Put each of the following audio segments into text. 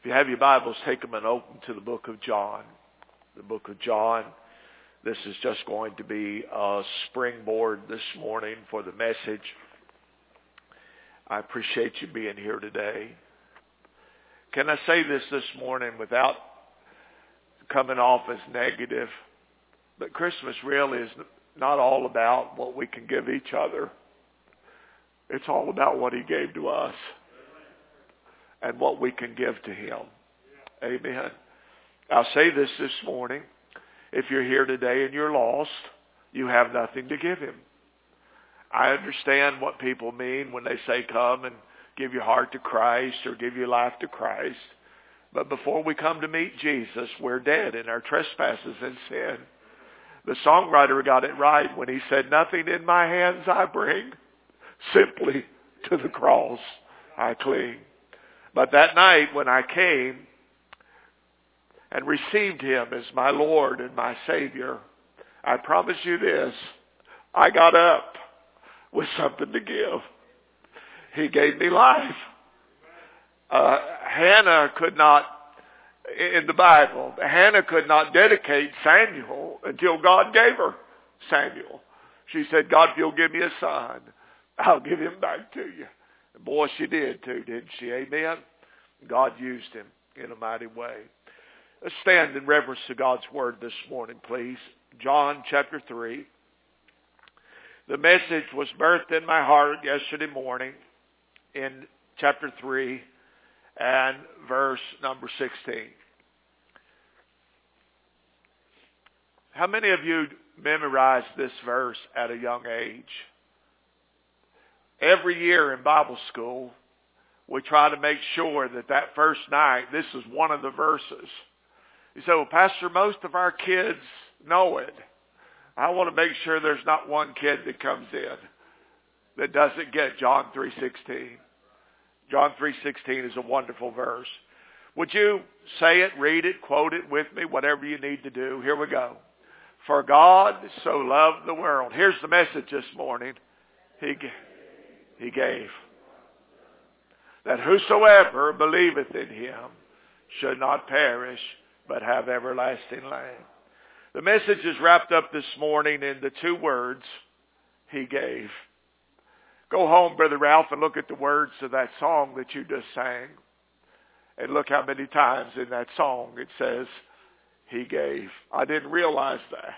If you have your Bibles, take them and open to the book of John. The book of John. This is just going to be a springboard this morning for the message. I appreciate you being here today. Can I say this morning without coming off as negative? But Christmas really is not all about what we can give each other. It's all about what He gave to us and what we can give to Him. Amen. I'll say this morning. If you're here today and you're lost, you have nothing to give Him. I understand what people mean when they say come and give your heart to Christ or give your life to Christ. But before we come to meet Jesus, we're dead in our trespasses and sin. The songwriter got it right when he said, nothing in my hands I bring, simply to the cross I cling. But that night when I came and received Him as my Lord and my Savior, I promise you this, I got up with something to give. He gave me life. Hannah could not, in the Bible, Hannah could not dedicate Samuel until God gave her Samuel. She said, God, if you'll give me a son, I'll give him back to you. And boy, she did too, didn't she? Amen. God used him in a mighty way. Let's stand in reverence to God's word this morning, please. John chapter 3. The message was birthed in my heart yesterday morning in chapter 3 and verse number 16. How many of you memorized this verse at a young age? Every year in Bible school, we try to make sure that first night, this is one of the verses. You say, well, Pastor, most of our kids know it. I want to make sure there's not one kid that comes in that doesn't get John 3:16. John 3:16 is a wonderful verse. Would you say it, read it, quote it with me, whatever you need to do? Here we go. For God so loved the world. Here's the message this morning. He gave. That whosoever believeth in Him should not perish, but have everlasting life. The message is wrapped up this morning in the two words, He gave. Go home, Brother Ralph, and look at the words of that song that you just sang. And look how many times in that song it says, He gave. I didn't realize that.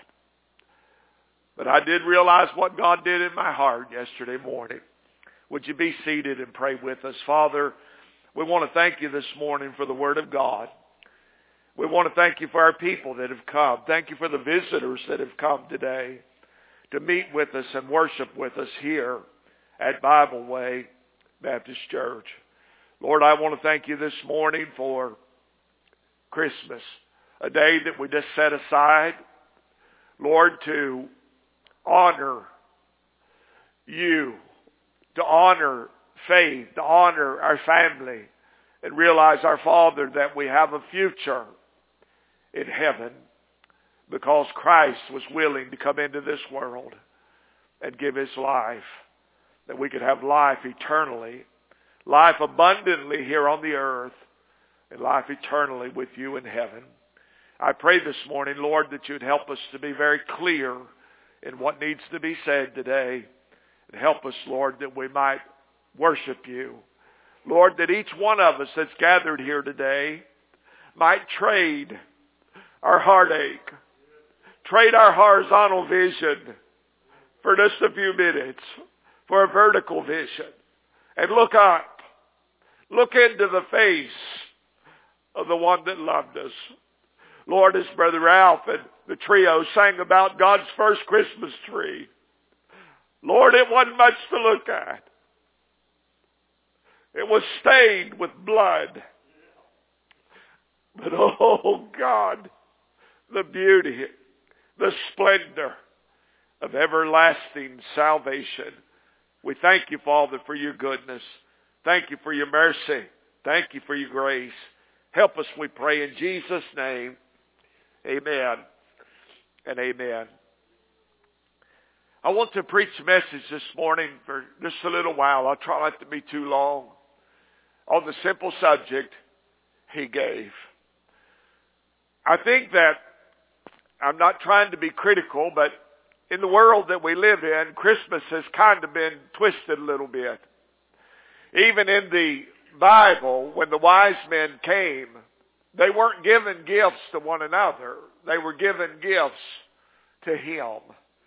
But I did realize what God did in my heart yesterday morning. Would you be seated and pray with us? Father, we want to thank you this morning for the Word of God. We want to thank you for our people that have come. Thank you for the visitors that have come today to meet with us and worship with us here at Bible Way Baptist Church. Lord, I want to thank you this morning for Christmas, a day that we just set aside, Lord, to honor you, to honor faith, to honor our family, and realize, our Father, that we have a future in heaven because Christ was willing to come into this world and give His life, that we could have life eternally, life abundantly here on the earth, and life eternally with you in heaven. I pray this morning, Lord, that you'd help us to be very clear in what needs to be said today, and help us, Lord, that we might worship you. Lord, that each one of us that's gathered here today might trade our heartache, trade our horizontal vision for just a few minutes for a vertical vision, and look up, look into the face of the one that loved us. Lord, as Brother Ralph and the trio sang about God's first Christmas tree, Lord, it wasn't much to look at. It was stained with blood. But oh God, the beauty, the splendor of everlasting salvation. We thank you, Father, for your goodness. Thank you for your mercy. Thank you for your grace. Help us, we pray, in Jesus' name. Amen and amen. I want to preach a message this morning for just a little while. I'll try not to be too long. On the simple subject, he gave. I think that, I'm not trying to be critical, but in the world that we live in, Christmas has kind of been twisted a little bit. Even in the Bible, when the wise men came, they weren't given gifts to one another. They were given gifts to Him,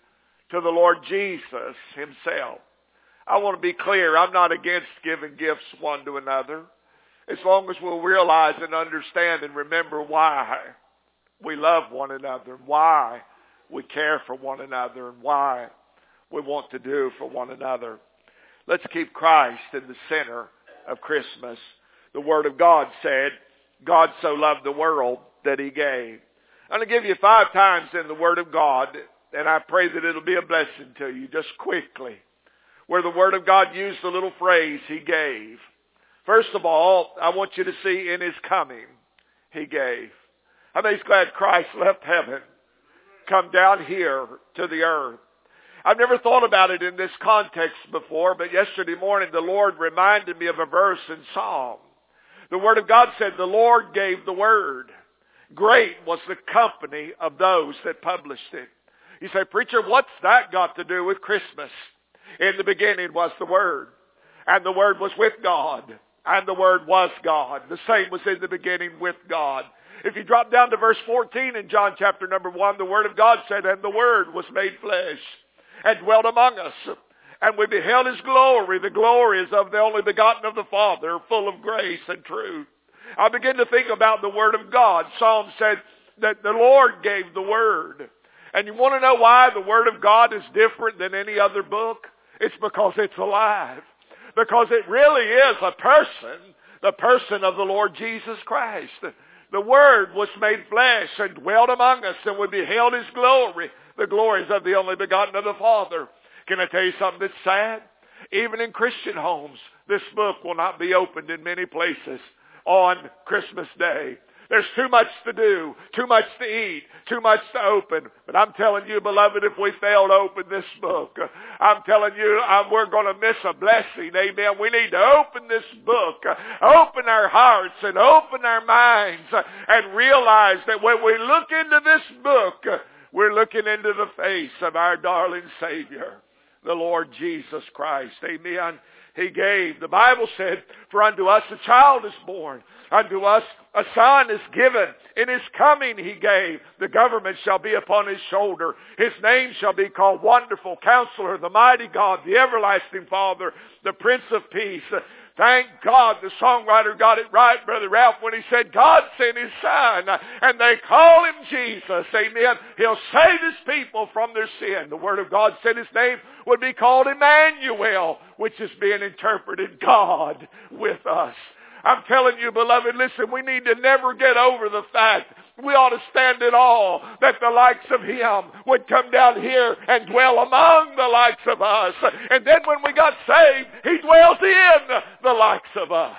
to the Lord Jesus Himself. I want to be clear, I'm not against giving gifts one to another, as long as we'll realize and understand and remember why we love one another, and why we care for one another, and why we want to do for one another. Let's keep Christ in the center of Christmas. The Word of God said, God so loved the world that He gave. I'm going to give you 5 times in the Word of God, and I pray that it'll be a blessing to you, just quickly, where the Word of God used the little phrase, He gave. First of all, I want you to see in His coming, He gave. How many's glad Christ left heaven, come down here to the earth? I've never thought about it in this context before, but yesterday morning the Lord reminded me of a verse in Psalm. The Word of God said, the Lord gave the Word. Great was the company of those that published it. You say, preacher, what's that got to do with Christmas? In the beginning was the Word, and the Word was with God, and the Word was God. The same was in the beginning with God. If you drop down to verse 14 in John chapter number 1, the Word of God said, and the Word was made flesh and dwelt among us. And we beheld His glory. The glory is of the only begotten of the Father, full of grace and truth. I begin to think about the Word of God. Psalm said that the Lord gave the Word. And you want to know why the Word of God is different than any other book? It's because it's alive. Because it really is a person, the person of the Lord Jesus Christ. The Word was made flesh and dwelt among us, and we beheld His glory. The glories of the only begotten of the Father. Can I tell you something that's sad? Even in Christian homes, this book will not be opened in many places on Christmas Day. There's too much to do, too much to eat, too much to open. But I'm telling you, beloved, if we fail to open this book, I'm telling you, we're going to miss a blessing. Amen. We need to open this book, open our hearts and open our minds and realize that when we look into this book, we're looking into the face of our darling Savior, the Lord Jesus Christ. Amen. He gave. The Bible said, for unto us a child is born. Unto us a son is given. In His coming He gave. The government shall be upon His shoulder. His name shall be called Wonderful Counselor, the Mighty God, the Everlasting Father, the Prince of Peace. Thank God the songwriter got it right, Brother Ralph, when he said, God sent His Son, and they call Him Jesus. Amen. He'll save His people from their sin. The Word of God said His name would be called Emmanuel, which is being interpreted God with us. I'm telling you, beloved, listen, we need to never get over the fact we ought to stand in awe that the likes of Him would come down here and dwell among the likes of us. And then when we got saved, He dwells in the likes of us.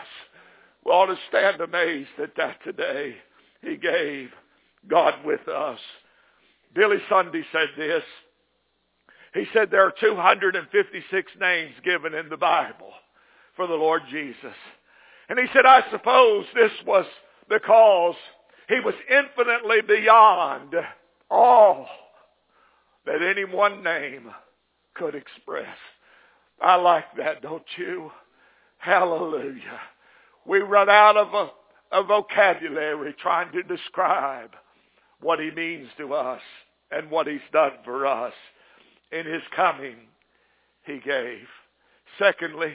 We ought to stand amazed at that today. He gave God with us. Billy Sunday said this. He said there are 256 names given in the Bible for the Lord Jesus. And he said, I suppose this was because He was infinitely beyond all that any one name could express. I like that, don't you? Hallelujah. We run out of a vocabulary trying to describe what He means to us and what He's done for us. In His coming, He gave. Secondly,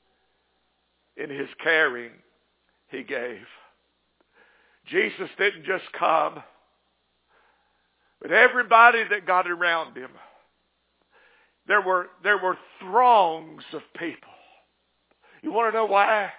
in His caring, He gave. Jesus didn't just come, but everybody that got around Him. There were throngs of people. You want to know why?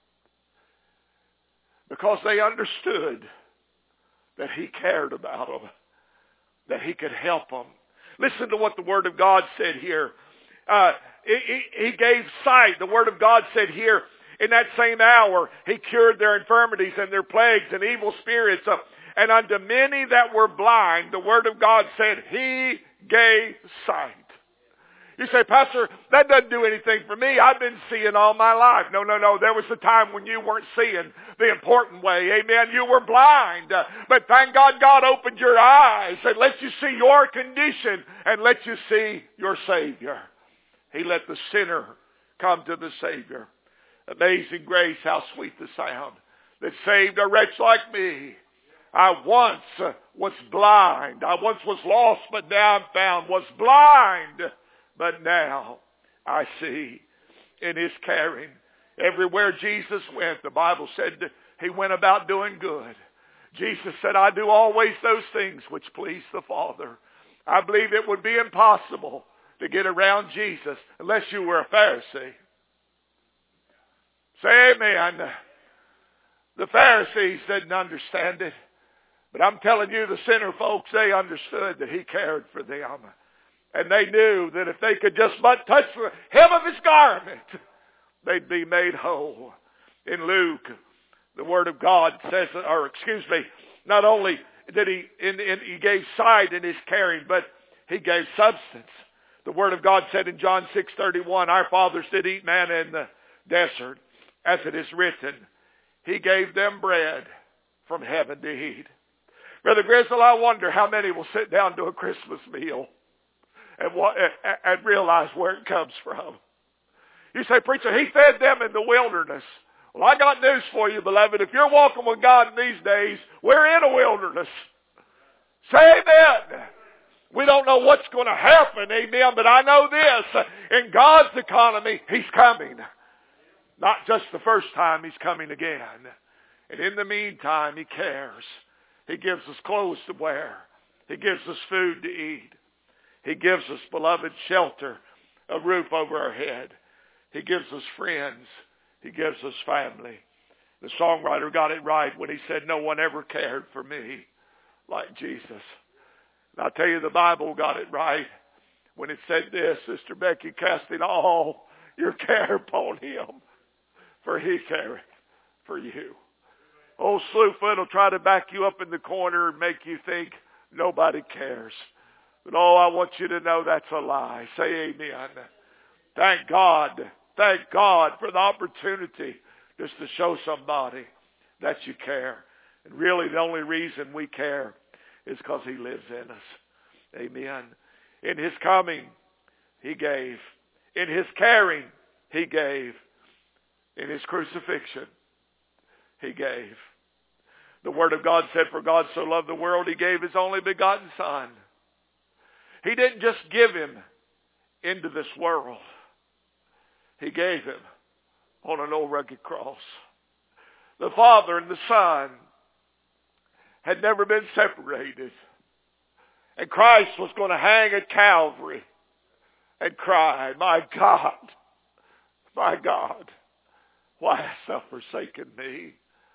Because they understood that He cared about them, that He could help them. Listen to what the Word of God said here. He gave sight. The Word of God said here, in that same hour, He cured their infirmities and their plagues and evil spirits. And unto many that were blind, the Word of God said, He gave sight. You say, Pastor, that doesn't do anything for me. I've been seeing all my life. No. There was a time when you weren't seeing the important way. Amen. You were blind. But thank God, God opened your eyes and let you see your condition and let you see your Savior. He let the sinner come to the Savior. Amazing grace, how sweet the sound that saved a wretch like me. I once was blind. I once was lost, but now I'm found. Was blind, but now I see. In his caring, everywhere Jesus went, the Bible said that he went about doing good. Jesus said, I do always those things which please the Father. I believe it would be impossible to get around Jesus unless you were a Pharisee. Say amen. The Pharisees didn't understand it. But I'm telling you, the sinner folks, they understood that he cared for them. And they knew that if they could just but touch the hem of his garment, they'd be made whole. In Luke, the Word of God says, not only did he gave sight in his caring, but he gave substance. The Word of God said in John 6:31, our fathers did eat manna in the desert, as it is written, he gave them bread from heaven to eat. Brother Grizzle, I wonder how many will sit down to a Christmas meal and realize where it comes from. You say, preacher, he fed them in the wilderness. Well, I got news for you, beloved. If you're walking with God in these days, we're in a wilderness. Say amen. We don't know what's going to happen, amen, but I know this. In God's economy, he's coming. Not just the first time, he's coming again. And in the meantime, he cares. He gives us clothes to wear. He gives us food to eat. He gives us, beloved, shelter, a roof over our head. He gives us friends. He gives us family. The songwriter got it right when he said, no one ever cared for me like Jesus. And I'll tell you, the Bible got it right when it said this, Sister Becky, casting all your care upon him, for he careth for you. Old Slewfoot will try to back you up in the corner and make you think nobody cares. But I want you to know that's a lie. Say amen. Thank God for the opportunity just to show somebody that you care. And really the only reason we care is because he lives in us. Amen. In his coming, he gave. In his caring, he gave. In his crucifixion, he gave. The Word of God said, for God so loved the world, he gave his only begotten Son. He didn't just give him into this world. He gave him on an old rugged cross. The Father and the Son had never been separated. And Christ was going to hang at Calvary and cry, my God, why hast thou forsaken me?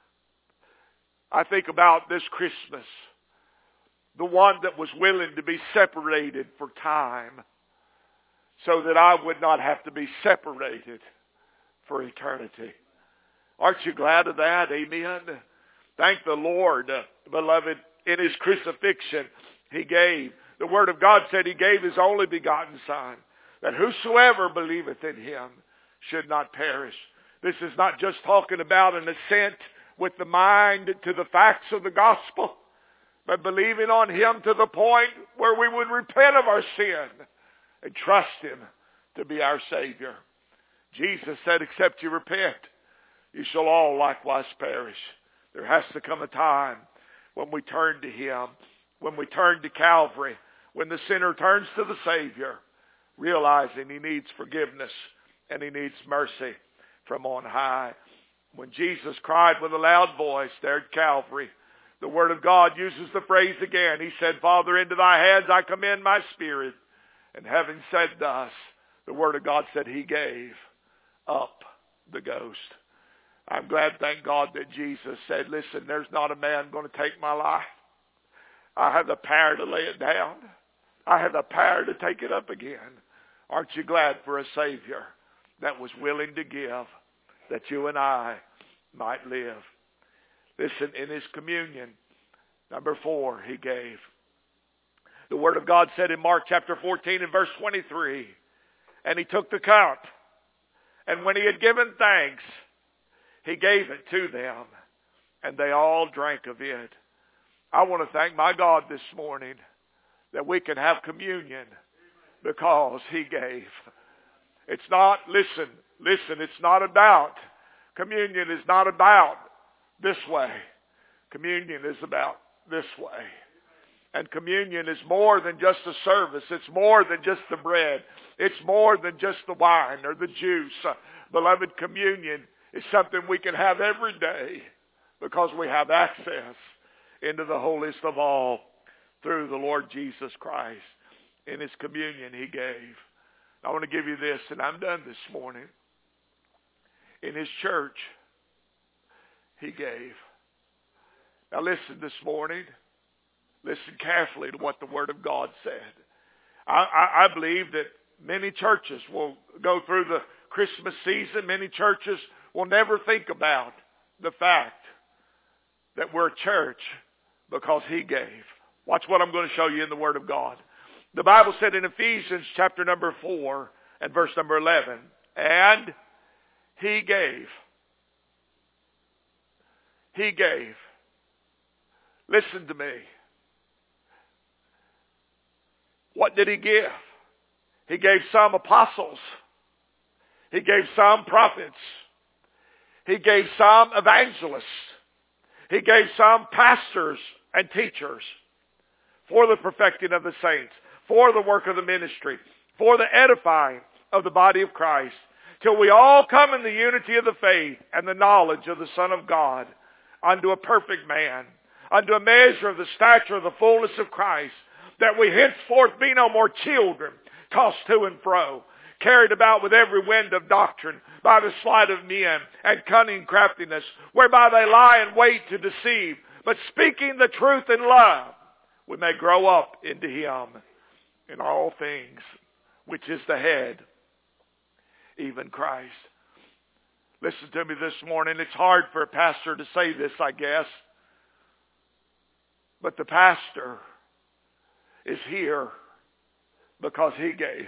I think about this Christmas, the one that was willing to be separated for time so that I would not have to be separated for eternity. Aren't you glad of that? Amen. Thank the Lord, beloved, in his crucifixion he gave. The Word of God said he gave his only begotten Son, that whosoever believeth in him should not perish. This is not just talking about an assent with the mind to the facts of the gospel, but believing on him to the point where we would repent of our sin and trust him to be our Savior. Jesus said, except you repent, you shall all likewise perish. There has to come a time when we turn to him, when we turn to Calvary, when the sinner turns to the Savior, realizing he needs forgiveness and he needs mercy from on high. When Jesus cried with a loud voice there at Calvary, the Word of God uses the phrase again. He said, Father, into thy hands I commend my spirit. And having said thus, the Word of God said he gave up the ghost. I'm glad, thank God, that Jesus said, listen, there's not a man going to take my life. I have the power to lay it down. I have the power to take it up again. Aren't you glad for a Savior that was willing to give, that you and I might live? Listen, in his communion, number 4, he gave. The Word of God said in Mark chapter 14 and verse 23, And he took the cup. And when he had given thanks, he gave it to them. And they all drank of it. I want to thank my God this morning that we can have communion because he gave. It's not, listen, it's not about, communion is not about this way. Communion is about this way. And communion is more than just a service. It's more than just the bread. It's more than just the wine or the juice. Beloved, communion is something we can have every day because we have access into the holiest of all through the Lord Jesus Christ. In his communion he gave. I want to give you this, and I'm done this morning. In his church, he gave. Now listen this morning. Listen carefully to what the Word of God said. I believe that many churches will go through the Christmas season. Many churches will never think about the fact that we're a church because he gave. Watch what I'm going to show you in the Word of God. The Bible said in Ephesians chapter number 4 and verse number 11, and he gave. He gave. Listen to me. What did he give? He gave some apostles. He gave some prophets. He gave some evangelists. He gave some pastors and teachers for the perfecting of the saints, for the work of the ministry, for the edifying of the body of Christ, till we all come in the unity of the faith and the knowledge of the Son of God, unto a perfect man, unto a measure of the stature of the fullness of Christ, that we henceforth be no more children, tossed to and fro, carried about with every wind of doctrine, by the sleight of men and cunning craftiness, whereby they lie in wait to deceive, but speaking the truth in love, we may grow up into him in all things, which is the head, even Christ. Listen to me this morning. It's hard for a pastor to say this, I guess. But the pastor is here because he gave.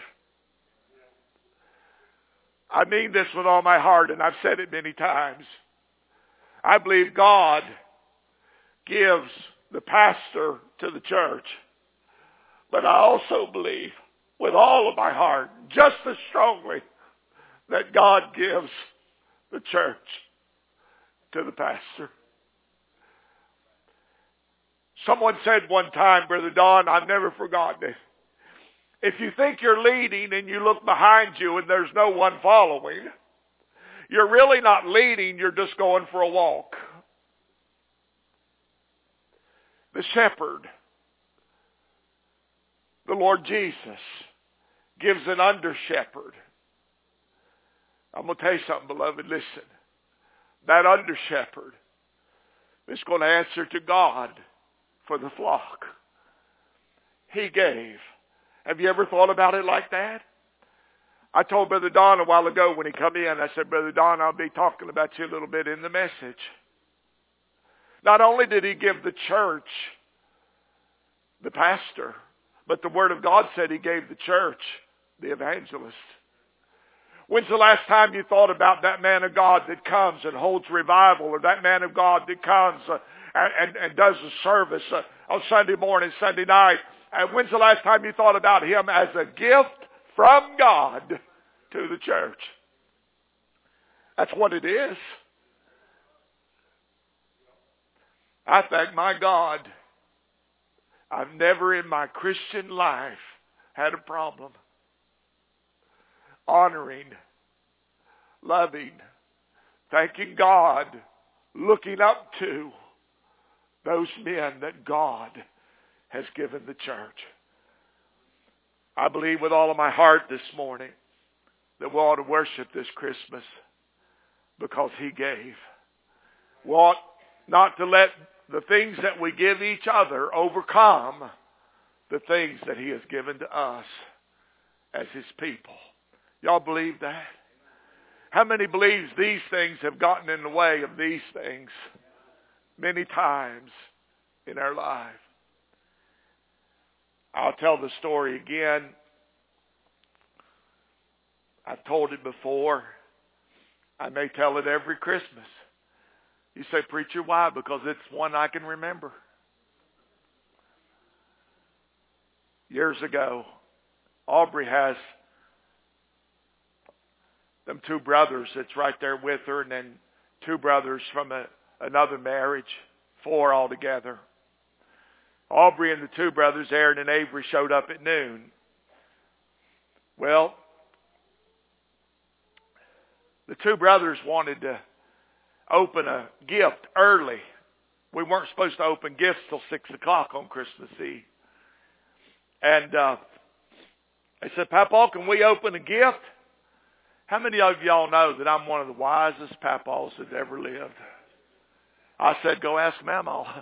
I mean this with all my heart, and I've said it many times. I believe God gives the pastor to the church. But I also believe with all of my heart, just as strongly, that God gives the church to the pastor. Someone said one time, Brother Don, I've never forgotten it. If you think you're leading and you look behind you and there's no one following, you're really not leading, you're just going for a walk. The shepherd, the Lord Jesus, gives an under-shepherd. I'm going to tell you something, beloved. Listen. That under-shepherd is going to answer to God for the flock. He gave. Have you ever thought about it like that? I told Brother Don a while ago when he come in, I said, Brother Don, I'll be talking about you a little bit in the message. Not only did he give the church the pastor, but the Word of God said he gave the church the evangelist. When's the last time you thought about that man of God that comes and holds revival, or that man of God that comes and does a service on Sunday morning, Sunday night? And when's the last time you thought about him as a gift from God to the church? That's what it is. I thank my God, I've never in my Christian life had a problem honoring, loving, thanking God, looking up to those men that God has given the church. I believe with all of my heart this morning that we ought to worship this Christmas because he gave. We ought not to let the things that we give each other overcome the things that he has given to us as his people. Y'all believe that? How many believes these things have gotten in the way of these things many times in our life? I'll tell the story again. I've told it before. I may tell it every Christmas. You say, preacher, why? Because it's one I can remember. Years ago, Aubrey has them two brothers that's right there with her, and then two brothers from another marriage, 4 altogether. Aubrey and the two brothers, Aaron and Avery, showed up at noon. Well, the two brothers wanted to open a gift early. We weren't supposed to open gifts till 6 o'clock on Christmas Eve. And they said, Papa, can we open a gift? How many of y'all know that I'm one of the wisest papaws that ever lived? I said, go ask Mama.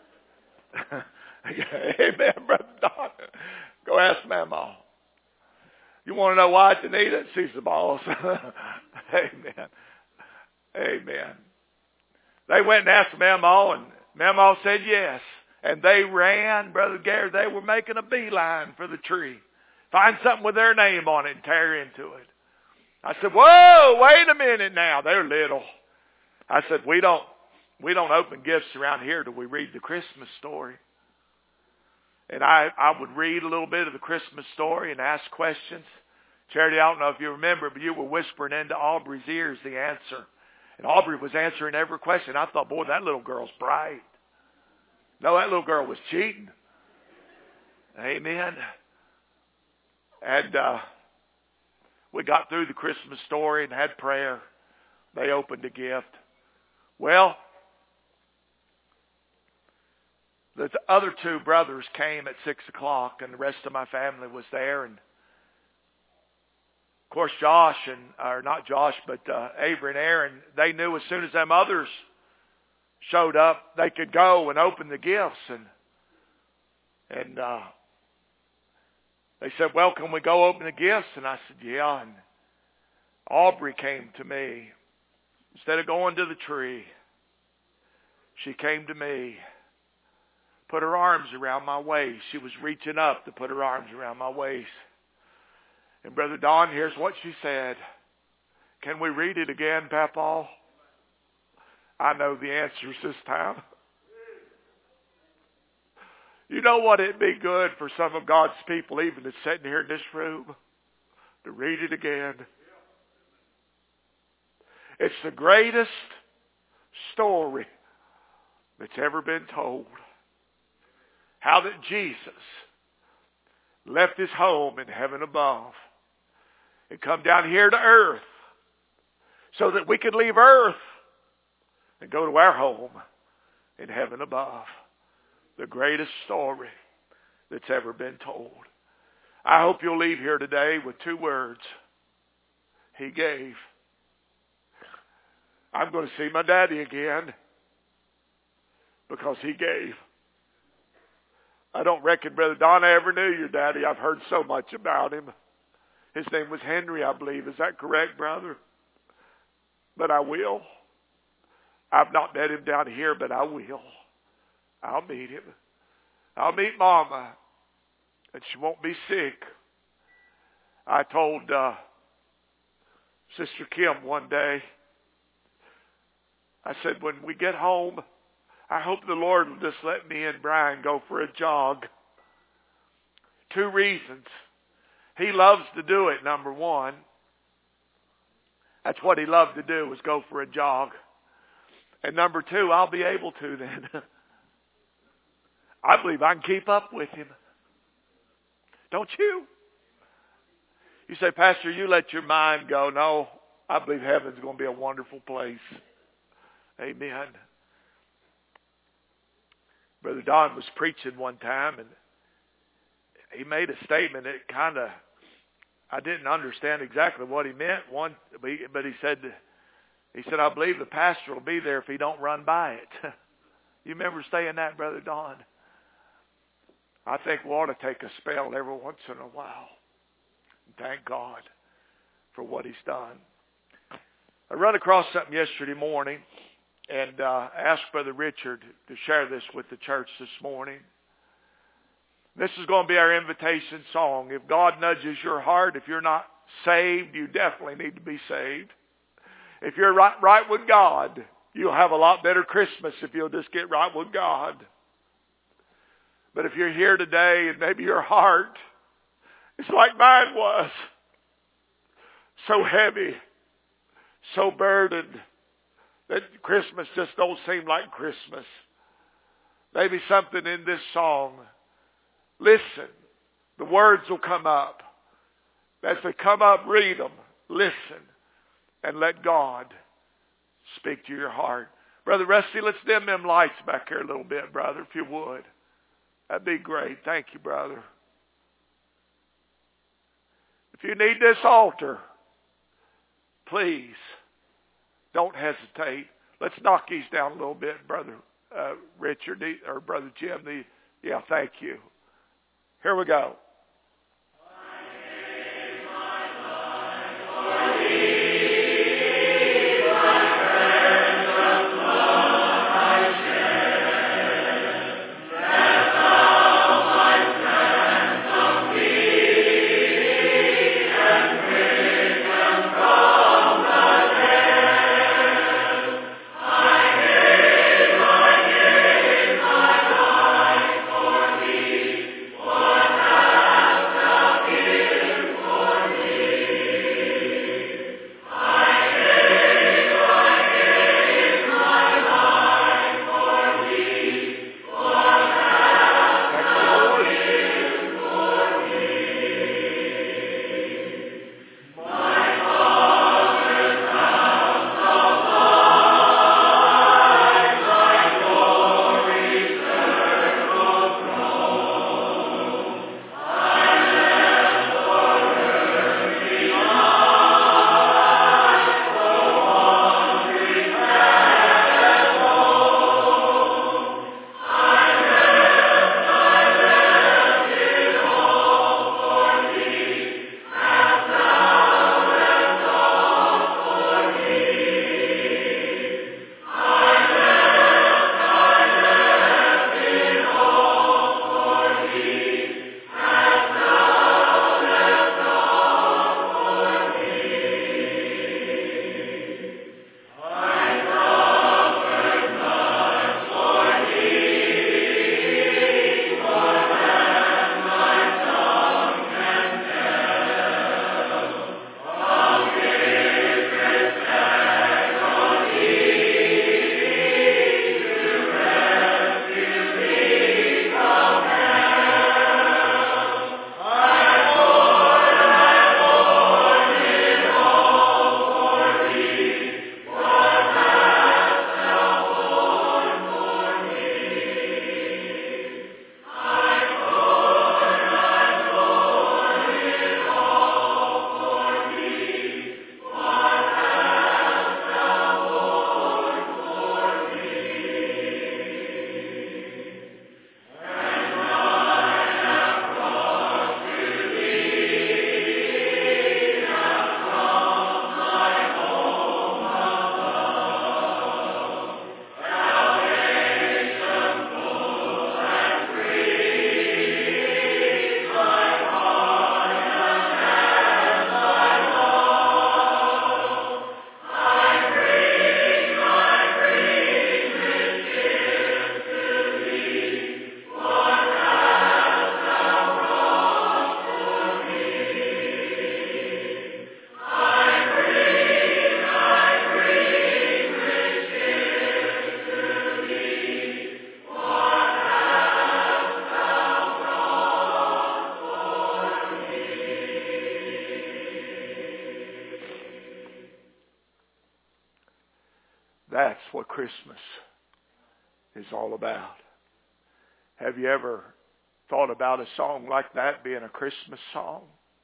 Amen, Brother Don. Go ask Mama. You want to know why, Danita? She's the boss. Amen. Amen. They went and asked Mama, and Mama said yes. And they ran, Brother Gary, they were making a beeline for the tree. Find something with their name on it and tear into it. I said, whoa, wait a minute now. They're little. I said, we don't open gifts around here till we read the Christmas story. And I would read a little bit of the Christmas story and ask questions. Charity, I don't know if you remember, but you were whispering into Aubrey's ears the answer. And Aubrey was answering every question. I thought, boy, that little girl's bright. No, that little girl was cheating. Amen. And we got through the Christmas story and had prayer. They opened a gift. Well, the other two brothers came at 6 o'clock, and the rest of my family was there. And of course, Avery and Aaron, they knew as soon as them others showed up, they could go and open the gifts. And they said, well, can we go open the gifts? And I said, yeah. And Aubrey came to me. Instead of going to the tree, she came to me, put her arms around my waist. She was reaching up to put her arms around my waist. And Brother Don, here's what she said. Can we read it again, Papa? I know the answers this time. You know what? It'd be good for some of God's people, even that's sitting here in this room, to read it again. It's the greatest story that's ever been told. How that Jesus left his home in heaven above and come down here to earth so that we could leave earth and go to our home in heaven above. The greatest story that's ever been told. I hope you'll leave here today with 2 words. He gave. I'm going to see my daddy again because he gave. I don't reckon, Brother Don, I ever knew your daddy. I've heard so much about him. His name was Henry, I believe. Is that correct, brother? But I will. I've not met him down here, but I will. I'll meet him. I'll meet Mama, and she won't be sick. I told Sister Kim one day, I said, when we get home, I hope the Lord will just let me and Brian go for a jog. 2 reasons. He loves to do it, number 1. That's what he loved to do, was go for a jog. And number 2, I'll be able to then. I believe I can keep up with him. Don't you? You say, Pastor, you let your mind go. No, I believe heaven's going to be a wonderful place. Amen. Brother Don was preaching one time, and he made a statement that I didn't understand exactly what he meant. But he said, I believe the pastor will be there if he don't run by it. You remember saying that, Brother Don? I think we ought to take a spell every once in a while and thank God for what he's done. I run across something yesterday morning and asked Brother Richard to share this with the church this morning. This is going to be our invitation song. If God nudges your heart, if you're not saved, you definitely need to be saved. If you're right with God, you'll have a lot better Christmas if you'll just get right with God. But if you're here today and maybe your heart is like mine was, so heavy, so burdened, that Christmas just don't seem like Christmas. Maybe something in this song. Listen. The words will come up. As they come up, read them. Listen. And let God speak to your heart. Brother Rusty, let's dim them lights back here a little bit, brother, if you would. That'd be great. Thank you, brother. If you need this altar, please don't hesitate. Let's knock these down a little bit, Brother Richard, or Brother Jim. Yeah, thank you. Here we go. That's what Christmas is all about. Have you ever thought about a song like that being a Christmas song?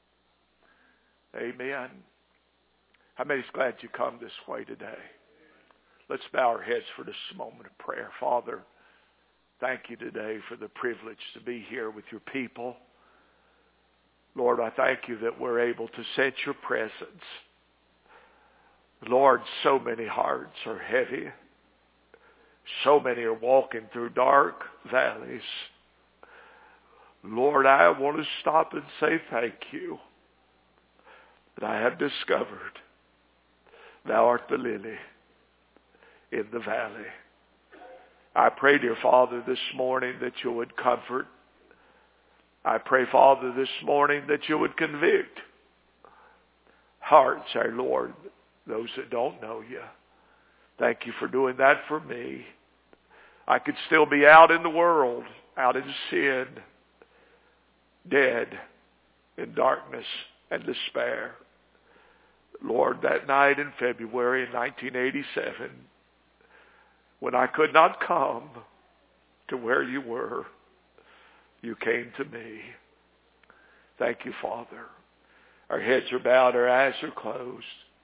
Amen. How many's glad you come this way today? Let's bow our heads for just a moment of prayer. Father, thank you today for the privilege to be here with your people. Lord, I thank you that we're able to sense your presence. Lord, so many hearts are heavy. So many are walking through dark valleys. Lord, I want to stop and say thank you. But I have discovered thou art the lily in the valley. I pray, dear Father, this morning that you would comfort. I pray, Father, this morning that you would convict hearts, our Lord, those that don't know you. Thank you for doing that for me. I could still be out in the world, out in sin, dead in darkness and despair. Lord, that night in February in 1987, when I could not come to where you were, you came to me. Thank you, Father. Our heads are bowed, our eyes are closed.